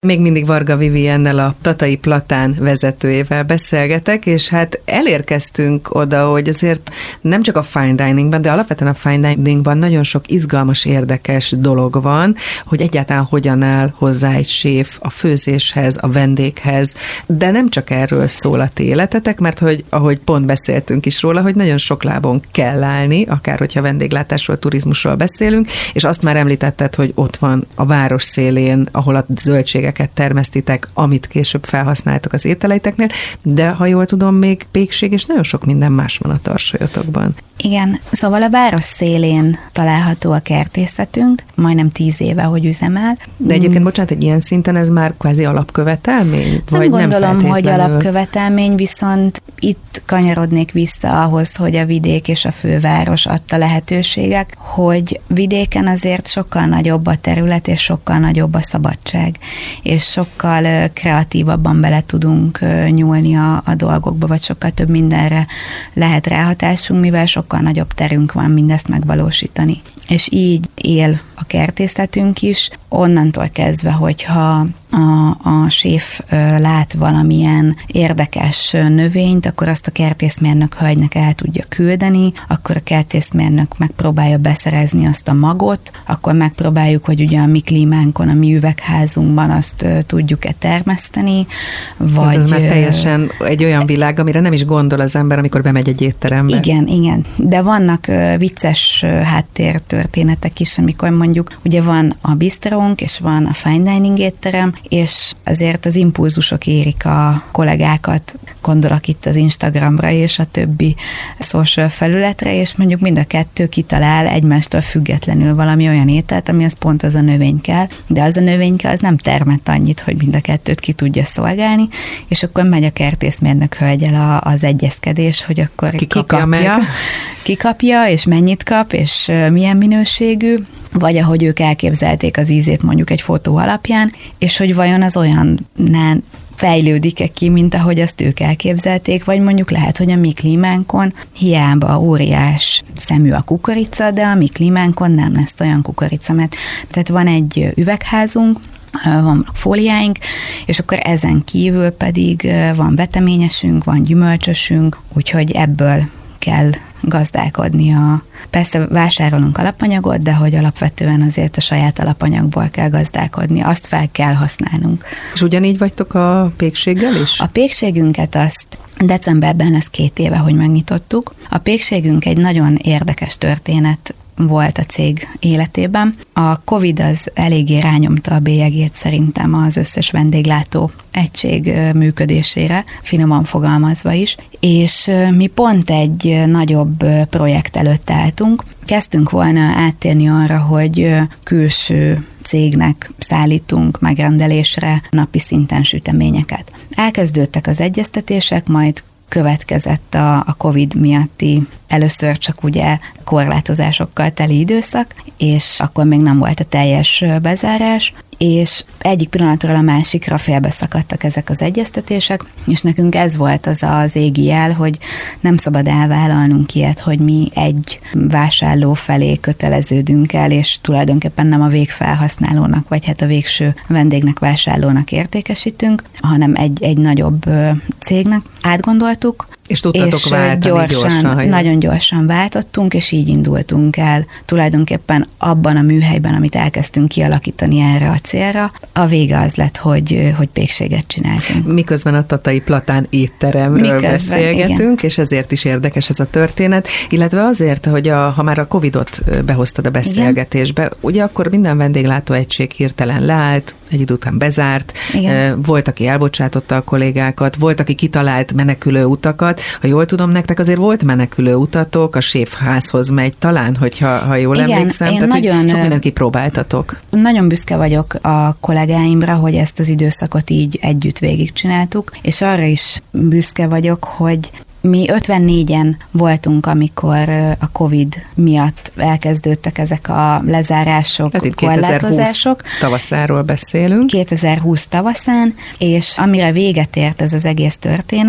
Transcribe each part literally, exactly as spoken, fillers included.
Még mindig Varga Viviennel, a Tatai Platán vezetőjével beszélgetek, és hát elérkeztünk oda, hogy azért nem csak a fine diningban, de alapvetően a fine diningban nagyon sok izgalmas, érdekes dolog van, hogy egyáltalán hogyan áll hozzá egy séf a főzéshez, a vendéghez, de nem csak erről szól a ti életetek, mert hogy ahogy pont beszéltünk is róla, hogy nagyon sok lábon kell állni, akár hogyha vendéglátásról, turizmusról beszélünk, és azt már említetted, hogy ott van a város szélén, ahol a zöldségeket termesztitek, amit később felhasználtok az ételeiteknél, de ha jól tudom, még pékség és nagyon sok minden más van a tarsolyotokban. Igen, szóval a város szélén található a kertészetünk, majdnem tíz éve, hogy üzemel. De egyébként, bocsánat, egy ilyen szinten ez már kvázi alapkövetelmény? Nem vagy gondolom, nem hogy alapkövetelmény, viszont itt kanyarodnék vissza ahhoz, hogy a vidék és a főváros adta lehetőségek, hogy vidéken azért sokkal nagyobb a terület, és sokkal nagyobb a szabadság, és sokkal kreatívabban bele tudunk nyúlni a, a dolgokba, vagy sokkal több mindenre lehet ráhatásunk, mivel sokkal nagyobb terünk van mindezt megvalósítani. És így él a kertészetünk is, onnantól kezdve, hogyha a, a séf lát valamilyen érdekes növényt, akkor azt a kertészmérnök hölgynek el tudja küldeni, akkor a kertészmérnök megpróbálja beszerezni azt a magot, akkor megpróbáljuk, hogy ugye a mi klímánkon, a mi üvegházunkban azt tudjuk-e termeszteni, vagy... Ez már teljesen egy olyan világ, amire nem is gondol az ember, amikor bemegy egy étterembe. Igen, igen. De vannak vicces háttértörténetek is, amikor mondjuk ugye van a bistrónk, és van a fine dining étterem, és azért az impulzusok érik a kollégákat, gondolok itt az Instagramra és a többi social felületre, és mondjuk mind a kettő kitalál egymástól függetlenül valami olyan ételt, ami az pont az a növénykel, de az a növénykel az nem termett annyit, hogy mind a kettőt ki tudja szolgálni, és akkor megy a kertészmérnök hölgyel az egyezkedés, hogy akkor kikapja, kikapja, kikapja, és mennyit kap, és milyen minőségű, vagy ahogy ők elképzelték az ízét mondjuk egy fotó alapján, és hogy vajon az olyan fejlődik-e ki, mint ahogy azt ők elképzelték, vagy mondjuk lehet, hogy a mi klímánkon hiába óriás szemű a kukorica, de a mi klímánkon nem lesz olyan kukorica, mert tehát van egy üvegházunk, van fóliáink, és akkor ezen kívül pedig van veteményesünk, van gyümölcsösünk, úgyhogy ebből kell gazdálkodni. A, persze vásárolunk alapanyagot, de hogy alapvetően azért a saját alapanyagból kell gazdálkodni, azt fel kell használnunk. És ugyanígy vagytok a pékséggel is? A pékségünket azt decemberben lesz két éve, hogy megnyitottuk. A pékségünk egy nagyon érdekes történet volt a cég életében. A Covid az eléggé rányomta a bélyegét szerintem az összes vendéglátó egység működésére, finoman fogalmazva is, és mi pont egy nagyobb projekt előtt álltunk. Kezdtünk volna áttérni arra, hogy külső cégnek szállítunk megrendelésre napi szinten süteményeket. Elkezdődtek az egyeztetések, majd következett a, a Covid miatti először csak ugye korlátozásokkal teli időszak, és akkor még nem volt a teljes bezárás, és egyik pillanatról a másikra félbeszakadtak ezek az egyeztetések, és nekünk ez volt az az égi jel, hogy nem szabad elvállalnunk ilyet, hogy mi egy vásárló felé köteleződünk el, és tulajdonképpen nem a végfelhasználónak, vagy hát a végső vendégnek, vásárlónak értékesítünk, hanem egy, egy nagyobb cégnek. Átgondoltuk, és tudtatok és váltani gyorsan. gyorsan nagyon gyorsan váltottunk, és így indultunk el tulajdonképpen abban a műhelyben, amit elkezdtünk kialakítani erre a célra. A vége az lett, hogy, hogy pékséget csináltunk. Miközben a Tatai Platán étteremről Miközben, beszélgetünk, igen. És ezért is érdekes ez a történet, illetve azért, hogy a, ha már a Covidot behoztad a beszélgetésbe, igen. Ugye akkor minden vendéglátóegység hirtelen leállt, egy idő után bezárt, igen. Volt, aki elbocsátotta a kollégákat, volt, aki kitalált menekülő utakat. Ha jól tudom, nektek azért volt menekülő utatok, a séfházhoz megy talán, hogyha ha jól igen, emlékszem. Tehát, nagyon, hogy sok mindent kipróbáltatok. Nagyon büszke vagyok a kollégáimra, hogy ezt az időszakot így együtt végigcsináltuk, és arra is büszke vagyok, hogy mi ötvennégyen voltunk, amikor a Covid miatt elkezdődtek ezek a lezárások, tehát korlátozások. kétezer-húsz tavaszáról beszélünk. kétezer-húsz tavaszán, és amire véget ért ez az egész történet,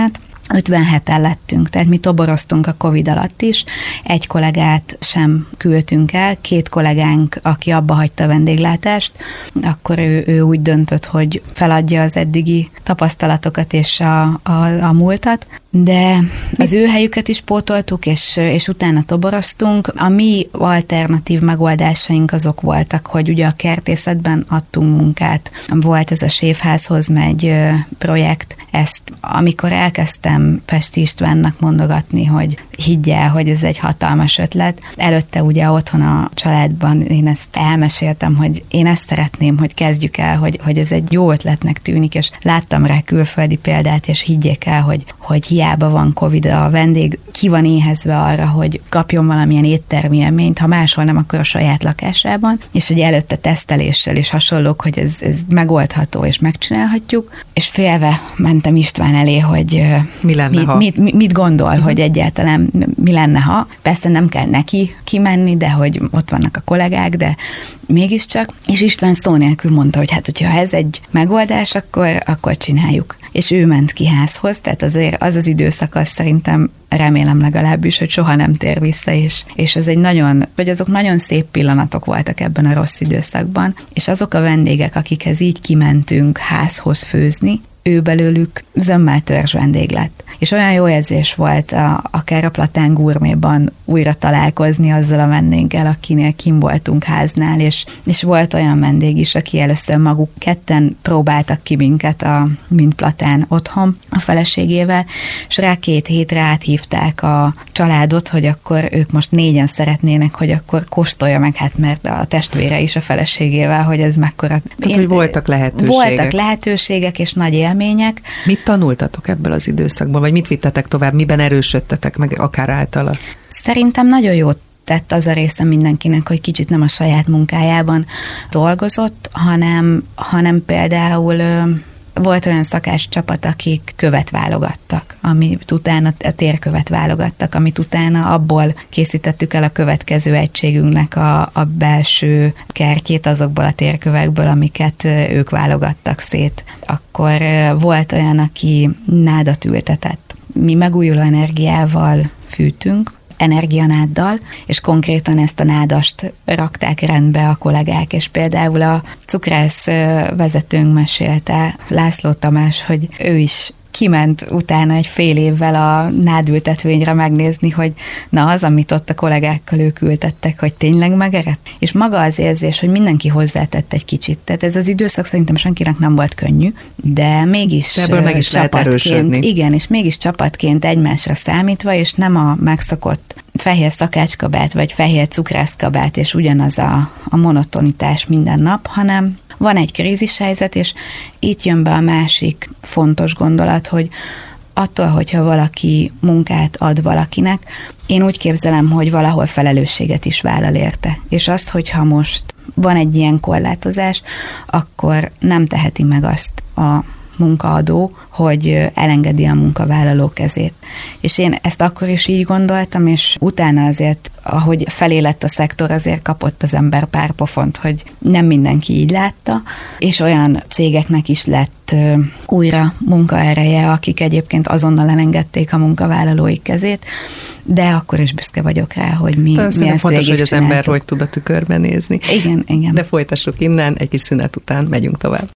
ötvenheten lettünk, tehát mi toboroztunk a Covid alatt is, egy kollégát sem küldtünk el, két kollégánk, aki abba hagyta a vendéglátást, akkor ő, ő úgy döntött, hogy feladja az eddigi tapasztalatokat és a, a, a múltat, de az ő helyüket is pótoltuk, és, és utána toboroztunk. A mi alternatív megoldásaink azok voltak, hogy ugye a kertészetben adtunk munkát. Volt ez a Séfházhoz megy projekt, ezt amikor elkezdtem Pesti Istvánnak mondogatni, hogy higgyel, hogy ez egy hatalmas ötlet. Előtte ugye otthon a családban én ezt elmeséltem, hogy én ezt szeretném, hogy kezdjük el, hogy, hogy ez egy jó ötletnek tűnik, és láttam rá külföldi példát, és higgyék el, hogy, hogy hiába van Covid, a vendég ki van éhezve arra, hogy kapjon valamilyen éttermi élményt, ha máshol nem, akkor a saját lakásában, és hogy előtte teszteléssel és hasonlók, hogy ez, ez megoldható és megcsinálhatjuk, és félve mentem István elé, hogy mi lenne, mit, ha? mit, mit, mit gondol, uh-huh. hogy egyáltalán mi lenne, ha. Persze nem kell neki kimenni, de hogy ott vannak a kollégák, de mégiscsak. És István szó nélkül mondta, hogy hát, hogyha ez egy megoldás, akkor, akkor csináljuk. És ő ment ki házhoz, tehát azért az az időszak, az szerintem remélem legalábbis, hogy soha nem tér vissza, és, és ez egy nagyon, vagy azok nagyon szép pillanatok voltak ebben a rossz időszakban, és azok a vendégek, akikhez így kimentünk házhoz főzni, ő belőlük zömmel törzs vendég lett. És olyan jó érzés volt a, akár a Platán Gourméban újra találkozni azzal a vendéggel, akinél kim voltunk háznál, és, és volt olyan vendég is, aki először maguk ketten próbáltak ki minket, a, mint Platán otthon a feleségével, és rá két hétre áthívták a családot, hogy akkor ők most négyen szeretnének, hogy akkor kóstolja meg, hát mert a testvére is a feleségével, hogy ez mekkora... Tehát, hogy voltak lehetőségek. Voltak lehetőségek és nagy élmények. Mit tanultatok ebből az időszakból, vagy mit vittetek tovább, miben erősödtetek meg akár általa? Szerintem nagyon jót tett az a része mindenkinek, hogy kicsit nem a saját munkájában dolgozott, hanem, hanem például volt olyan szakás csapat, akik követ válogattak, amit utána a térkövet válogattak, amit utána abból készítettük el a következő egységünknek a, a belső kertjét azokból a térkövekből, amiket ők válogattak szét. Akkor volt olyan, aki nádat ültetett. Mi megújuló energiával fűtünk, energianáddal, és konkrétan ezt a nádast rakták rendbe a kollégák, és például a cukrász vezetőnk mesélte, László Tamás, hogy ő is kiment utána egy fél évvel a nádültetvényre megnézni, hogy na az, amit ott a kollégákkal ők ültettek, hogy tényleg megerett. És maga az érzés, hogy mindenki hozzátett egy kicsit. Tehát ez az időszak szerintem senkinek nem volt könnyű, de mégis de ebből meg is lehet erősödni. Igen, és mégis csapatként egymásra számítva, és nem a megszokott fehér szakácskabát, vagy fehér cukrászkabát, és ugyanaz a, a monotonitás minden nap, hanem van egy krízishelyzet, és itt jön be a másik fontos gondolat, hogy attól, hogyha valaki munkát ad valakinek, én úgy képzelem, hogy valahol felelősséget is vállal érte. És azt, hogyha most van egy ilyen korlátozás, akkor nem teheti meg azt a munkaadó, hogy elengedi a munkavállaló kezét. És én ezt akkor is így gondoltam, és utána azért, ahogy felé lett a szektor, azért kapott az ember pár pofont, hogy nem mindenki így látta, és olyan cégeknek is lett újra munkaereje, akik egyébként azonnal elengedték a munkavállalói kezét, de akkor is büszke vagyok rá, hogy mi, mi ezt fontos, hogy az csináltuk. ember hogy tud a tükörben nézni. Igen, igen. De folytassuk innen, egy kis szünet után megyünk tovább.